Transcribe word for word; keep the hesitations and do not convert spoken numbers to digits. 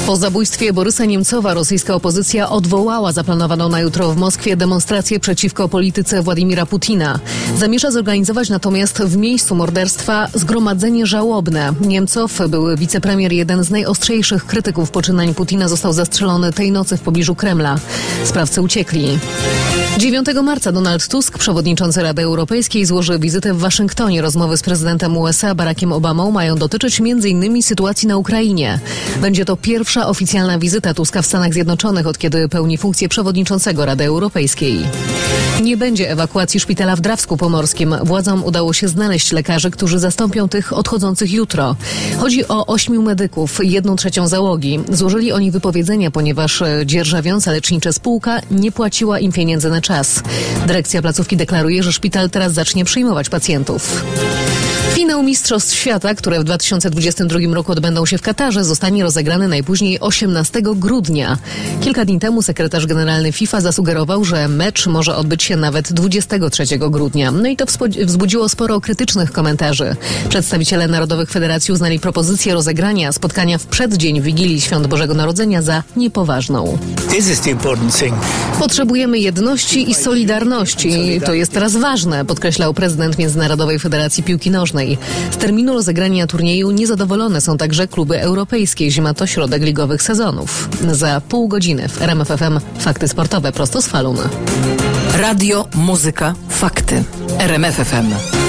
Po zabójstwie Borysa Niemcowa rosyjska opozycja odwołała zaplanowaną na jutro w Moskwie demonstrację przeciwko polityce Władimira Putina. Zamierza zorganizować natomiast w miejscu morderstwa zgromadzenie żałobne. Niemcow, były wicepremier, jeden z najostrzejszych krytyków poczynań Putina, został zastrzelony tej nocy w pobliżu Kremla. Sprawcy uciekli. dziewiątego marca Donald Tusk, przewodniczący Rady Europejskiej, złoży wizytę w Waszyngtonie. Rozmowy z prezydentem U S A Barackiem Obamą mają dotyczyć między innymi sytuacji na Ukrainie. Będzie to pierwsza oficjalna wizyta Tuska w Stanach Zjednoczonych, od kiedy pełni funkcję przewodniczącego Rady Europejskiej. Nie będzie ewakuacji szpitala w Drawsku Pomorskim. Władzom udało się znaleźć lekarzy, którzy zastąpią tych odchodzących jutro. Chodzi o ośmiu medyków, jedną trzecią załogi. Złożyli oni wypowiedzenia, ponieważ dzierżawiąca lecznicza spółka nie płaciła im pieniędzy na czas. Dyrekcja placówki deklaruje, że szpital teraz zacznie przyjmować pacjentów. Finał Mistrzostw Świata, które w dwa tysiące dwudziestym drugim roku odbędą się w Katarze, zostanie rozegrany najpóźniej osiemnastego grudnia. Kilka dni temu sekretarz generalny FIFA zasugerował, że mecz może odbyć się nawet dwudziestego trzeciego grudnia. No i to wzbudziło sporo krytycznych komentarzy. Przedstawiciele narodowych federacji uznali propozycję rozegrania spotkania w przeddzień Wigilii Świąt Bożego Narodzenia za niepoważną. Potrzebujemy jedności i solidarności. To jest teraz ważne, podkreślał prezydent Międzynarodowej Federacji Piłki Nożnej. Z terminu rozegrania turnieju niezadowolone są także kluby europejskie. Zima to środek ligowych sezonów. Za pół godziny w R M F F M Fakty sportowe prosto z Falun. Radio, muzyka, fakty. R M F F M.